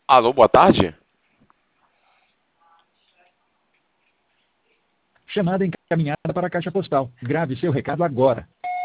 Alô, boa tarde? Chamada encaminhada para a caixa postal. Grave seu recado agora.